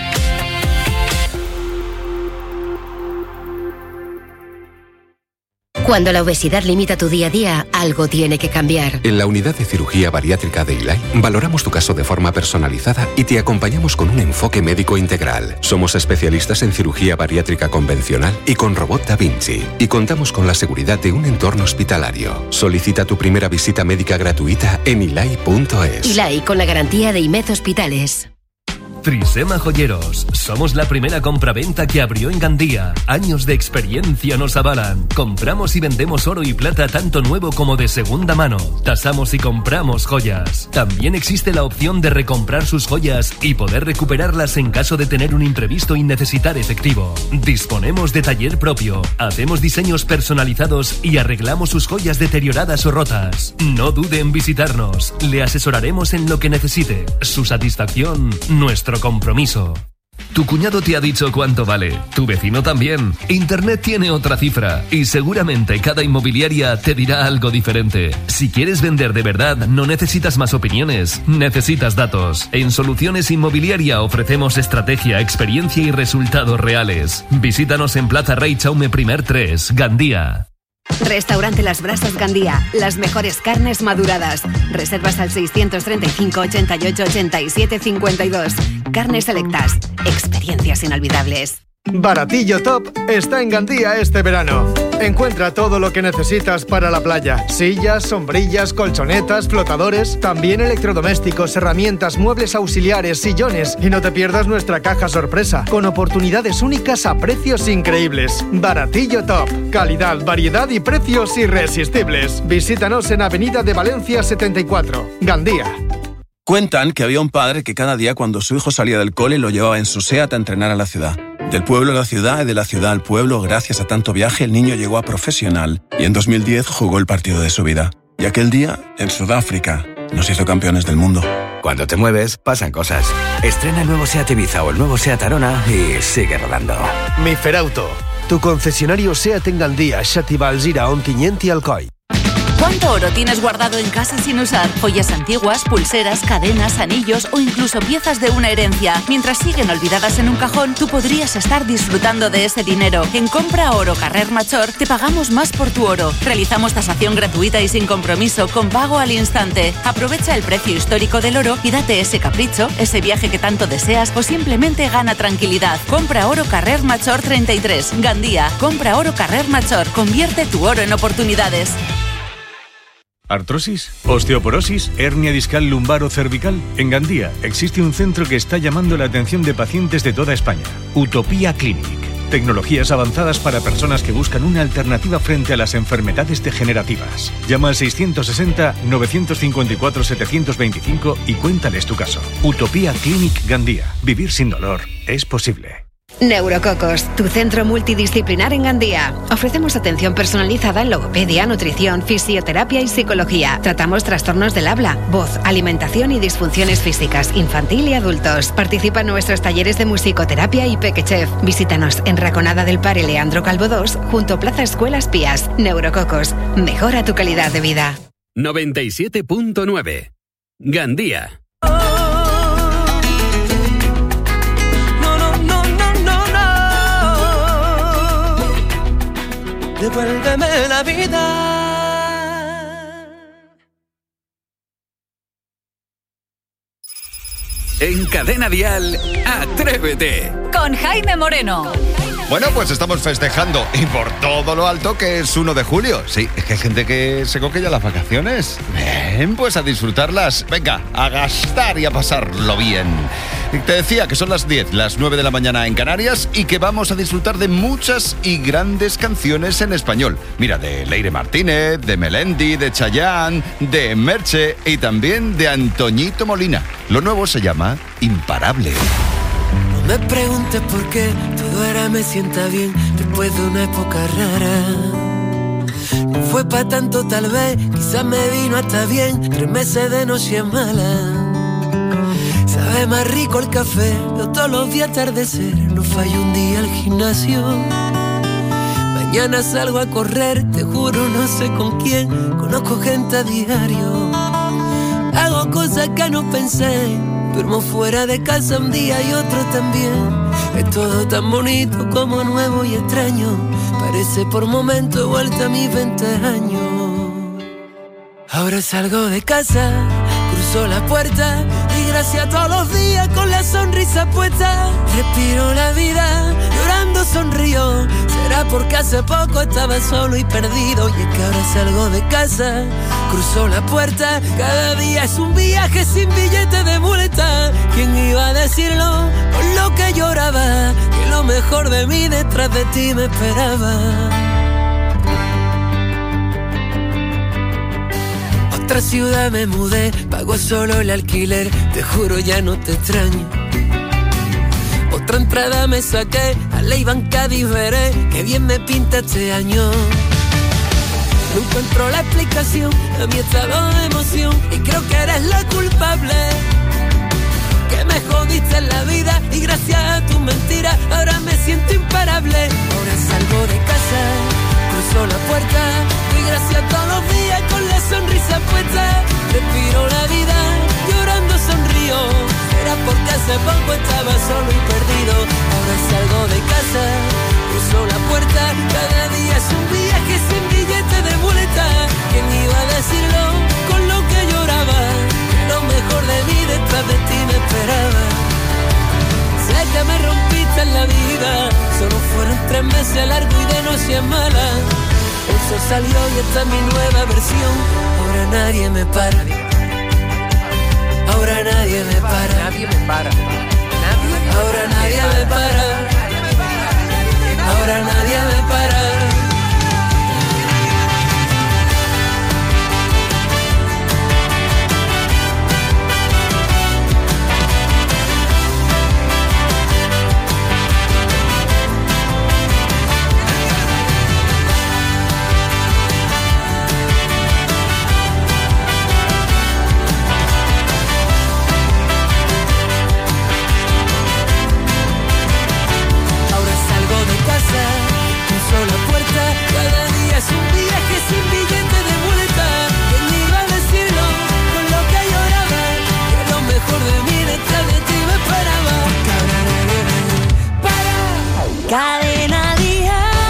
Cuando la obesidad limita tu día a día, algo tiene que cambiar. En la unidad de cirugía bariátrica de Ilay, valoramos tu caso de forma personalizada y te acompañamos con un enfoque médico integral. Somos especialistas en cirugía bariátrica convencional y con robot Da Vinci. Y contamos con la seguridad de un entorno hospitalario. Solicita tu primera visita médica gratuita en ilay.es. Ilay, con la garantía de IMED Hospitales. Trisema Joyeros. Somos la primera compraventa que abrió en Gandía. Años de experiencia nos avalan. Compramos y vendemos oro y plata tanto nuevo como de segunda mano. Tasamos y compramos joyas. También existe la opción de recomprar sus joyas y poder recuperarlas en caso de tener un imprevisto y necesitar efectivo. Disponemos de taller propio. Hacemos diseños personalizados y arreglamos sus joyas deterioradas o rotas. No dude en visitarnos. Le asesoraremos en lo que necesite. Su satisfacción, nuestro compromiso. Tu cuñado te ha dicho cuánto vale, tu vecino también. Internet tiene otra cifra y seguramente cada inmobiliaria te dirá algo diferente. Si quieres vender de verdad, no necesitas más opiniones, necesitas datos. En Soluciones Inmobiliaria ofrecemos estrategia, experiencia y resultados reales. Visítanos en Plaza Rey Chaume I 3, Gandía. Restaurante Las Brasas Gandía, las mejores carnes maduradas. Reservas al 635 88 87 52. Carnes selectas, experiencias inolvidables. Baratillo Top está en Gandía este verano. Encuentra todo lo que necesitas para la playa. Sillas, sombrillas, colchonetas, flotadores, también electrodomésticos, herramientas, muebles auxiliares, sillones. Y no te pierdas nuestra caja sorpresa, con oportunidades únicas a precios increíbles. Baratillo Top. Calidad, variedad y precios irresistibles. Visítanos en Avenida de Valencia 74, Gandía. Cuentan que había un padre que cada día cuando su hijo salía del cole lo llevaba en su SEAT a entrenar a la ciudad. Del pueblo a la ciudad y de la ciudad al pueblo, gracias a tanto viaje, el niño llegó a profesional y en 2010 jugó el partido de su vida. Y aquel día, en Sudáfrica, nos hizo campeones del mundo. Cuando te mueves, pasan cosas. Estrena el nuevo SEAT Ibiza o el nuevo SEAT Arona y sigue rodando. Mi Ferauto, tu concesionario SEAT en Gandía, Xàtiva, Alzira, Ontinyent y Alcoi. ¿Cuánto oro tienes guardado en casa sin usar? Joyas antiguas, pulseras, cadenas, anillos o incluso piezas de una herencia. Mientras siguen olvidadas en un cajón, tú podrías estar disfrutando de ese dinero. En Compra Oro Carrer Major te pagamos más por tu oro. Realizamos tasación gratuita y sin compromiso, con pago al instante. Aprovecha el precio histórico del oro y date ese capricho, ese viaje que tanto deseas o simplemente gana tranquilidad. Compra Oro Carrer Major 33, Gandía. Compra Oro Carrer Major. Convierte tu oro en oportunidades. ¿Artrosis? ¿Osteoporosis? ¿Hernia discal lumbar o cervical? En Gandía existe un centro que está llamando la atención de pacientes de toda España. Utopía Clinic. Tecnologías avanzadas para personas que buscan una alternativa frente a las enfermedades degenerativas. Llama al 660-954-725 y cuéntales tu caso. Utopía Clinic Gandía. Vivir sin dolor es posible. Neurococos, tu centro multidisciplinar en Gandía. Ofrecemos atención personalizada en logopedia, nutrición, fisioterapia y psicología. Tratamos trastornos del habla, voz, alimentación y disfunciones físicas, infantil y adultos. Participa en nuestros talleres de musicoterapia y Pequechef. Visítanos en Raconada del Pare Leandro Calvo 2, junto a Plaza Escuelas Pías. Neurococos, mejora tu calidad de vida. 97.9 Gandía. Devuélveme la vida. En Cadena Dial, Atrévete. Con Jaime Moreno. Bueno, pues estamos festejando y por todo lo alto que es 1 de julio. Sí, es que hay gente que se coge ya las vacaciones. Ven, pues a disfrutarlas. Venga, a gastar y a pasarlo bien. Te decía que son las 10, las 9 de la mañana en Canarias y que vamos a disfrutar de muchas y grandes canciones en español. Mira, de Leire Martínez, de Melendi, de Chayanne, de Merche y también de Antoñito Molina. Lo nuevo se llama Imparable. No me preguntes por qué, todo ahora me sienta bien después de una época rara. No fue pa' tanto tal vez, quizás me vino hasta bien 3 meses de noche mala. Sabe más rico el café, pero todos los días atardecer. No fallo un día al gimnasio. Mañana salgo a correr, te juro no sé con quién. Conozco gente a diario. Hago cosas que no pensé. Duermo fuera de casa un día y otro también. Es todo tan bonito como nuevo y extraño. Parece por momentos he vuelto a mis 20 años. Ahora salgo de casa, cruzo la puerta y gracias todos los días con la sonrisa puesta. Respiro la vida, llorando sonrío. Será porque hace poco estaba solo y perdido. Y es que ahora salgo de casa, cruzo la puerta. Cada día es un viaje sin billete de muleta. ¿Quién iba a decirlo con lo que lloraba? Que lo mejor de mí detrás de ti me esperaba. Otra ciudad me mudé, pago solo el alquiler, te juro ya no te extraño. Otra entrada me saqué, a la Cádiz veré, que bien me pinta este año. No encuentro la explicación a mi estado de emoción y creo que eres la culpable. Que me jodiste en la vida y gracias a tus mentiras ahora me siento imparable. Ahora salgo de casa, cruzo la puerta, doy gracias todos los días con la sonrisa puesta. Respiro la vida, llorando sonrío. Era porque hace poco estaba solo y perdido. Ahora salgo de casa, cruzo la puerta. Cada día es un viaje sin billete de muleta. ¿Quién iba a decirlo con lo que lloraba? Que lo mejor de mí detrás de ti me esperaba. Sé que me rompiste en la vida, solo fueron 3 meses largos y de noche mala. El sol salió y esta es mi nueva versión. Ahora nadie me para. Ahora nadie me para. Nadie me para. Ahora nadie me para. Ahora nadie me para. La puerta, cada día es un viaje sin billete de muleta. ¿Quién iba a decirlo con lo que lloraba? Que lo mejor de mí detrás de ti me esperaba. Para Cadena Día.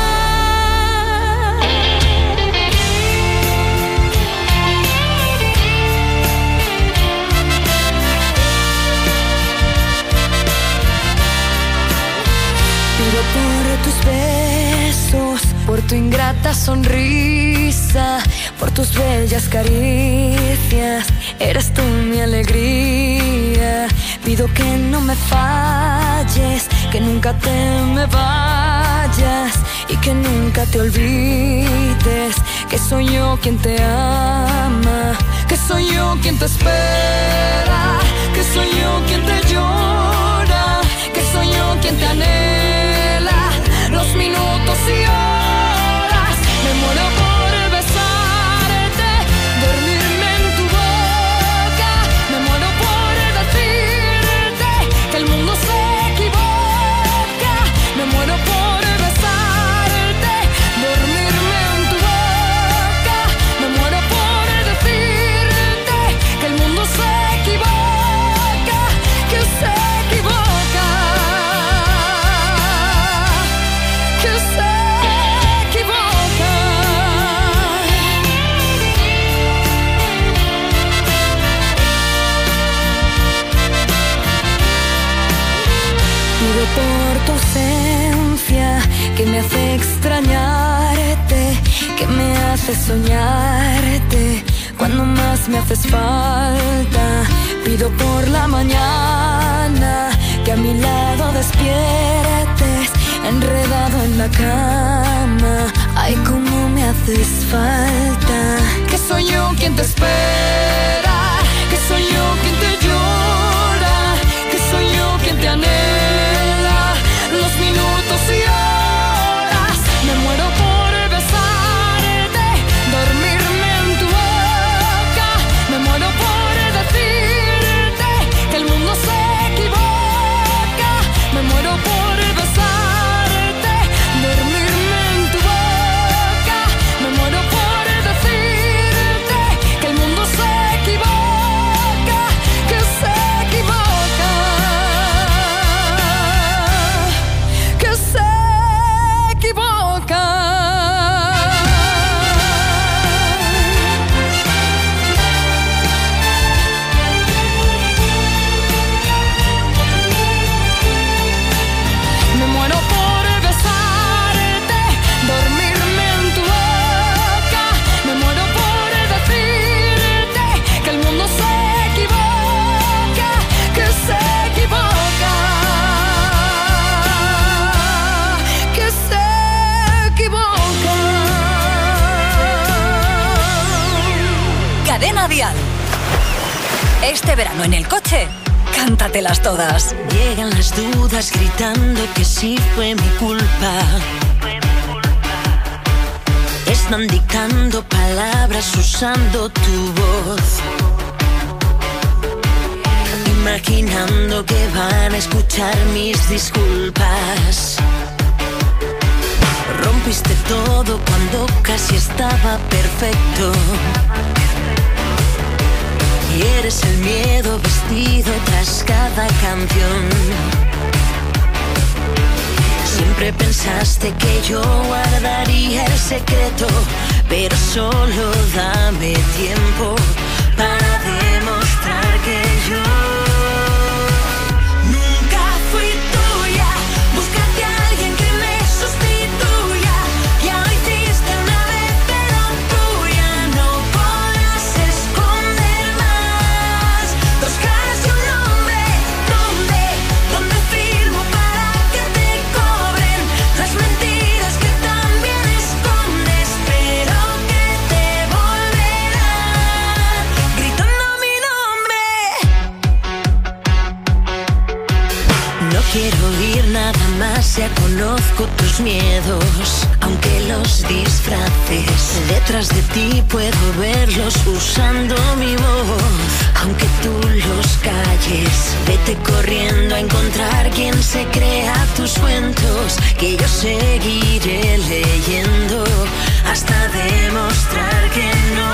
Pido por tus besos, por tu ingrata sonrisa, por tus bellas caricias, eres tú mi alegría. Pido que no me falles, que nunca te me vayas y que nunca te olvides que soy yo quien te ama, que soy yo quien te espera, que soy yo quien te llora, que soy yo quien te anhela los minutos y horas. Me muero por besarte, dormirme en tu boca. Me muero por decirte que el mundo se equivoca. Me muero por besarte, dormirme en tu boca. Me muero por decirte que el mundo se equivoca, que se equivoca. Por tu ausencia, que me hace extrañarte, que me hace soñarte cuando más me haces falta. Pido por la mañana que a mi lado despiertes, enredado en la cama. Ay, cómo me haces falta. Que soy yo quien te espera, que soy yo quien te llora, que soy yo quien te anhela los minutos y horas. Me muero por besarte, dormirme en tu boca. Me muero por decirte que el mundo se equivoca. Me muero por besarte, dormirme en tu boca. Me muero por decirte que el mundo se equivoca, que se equivoca, que se equivoca. Me muero por besarte, dormirme en tu boca. Me muero por decirte que el mundo se equivoca, que se equivoca, que se equivoca. Cadena Dial. Este verano en el coche, cántatelas todas. Llegan las dudas gritando que sí fue mi culpa. Están dictando palabras usando tu voz, imaginando que van a escuchar mis disculpas. Rompiste todo cuando casi estaba perfecto. Y eres el miedo vestido tras cada canción. Siempre pensaste que yo guardaría el secreto, pero solo dame tiempo para demostrar que yo nunca fui tuya. Búscate a alguien que me sustituya. Ya lo hiciste una vez, pero tuya no podrás esconder más. Dos caras y un nombre, ¿dónde firmo para que te cobren las mentiras que también escondes, pero que te volverán gritando mi nombre? No quiero oír nada más, ya conozco tus miedos, aunque los disfraces. Detrás de ti puedo verlos usando mi voz, aunque tú los calles. Vete corriendo a encontrar quien se crea tus cuentos, que yo seguiré leyendo hasta demostrar que no.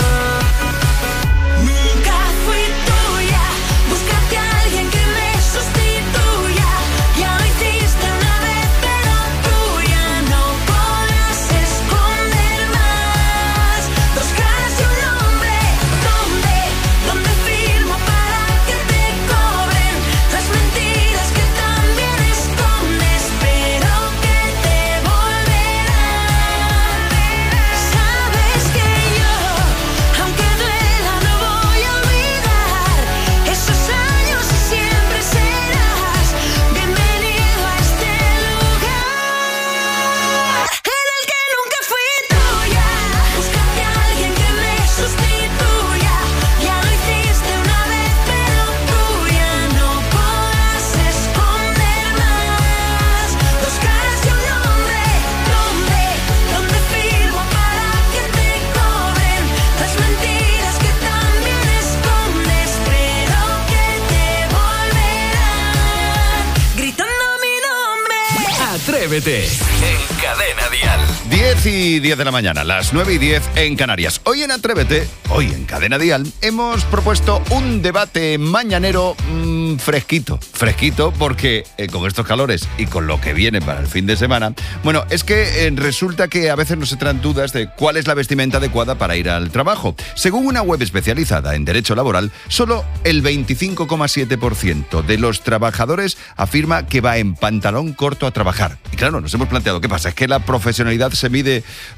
Nunca fui tuya. Búscate a alguien que me sustituya. Ya lo hiciste una vez, pero tuya no podrás esconder más. Dos caras y un nombre, ¿dónde firmo para que te cobren las mentiras que también escondes, pero que te volverán? Sabes que yo, aunque duela, no voy a olvidar esos años y siempre serás bienvenido a este lugar en el que nunca fui tuya. Búscate a alguien que me sustituya. Ya lo hiciste una vez, pero tuya no podrás esconder más. Dos caras y un nombre, ¿dónde firmo para que te cobren las mentiras que también escondes, pero que te volverán gritando mi nombre? Atrévete en Cadena Dial. 10:10 de la mañana, las 9:10 en Canarias. Hoy en Atrévete, hoy en Cadena Dial, hemos propuesto un debate mañanero fresquito porque con estos calores y con lo que viene para el fin de semana, bueno, es que resulta que a veces nos entran dudas de cuál es la vestimenta adecuada para ir al trabajo. Según una web especializada en derecho laboral, solo el 25,7% de los trabajadores afirma que va en pantalón corto a trabajar. Y claro, nos hemos planteado, ¿qué pasa? ¿Es que la profesionalidad se mide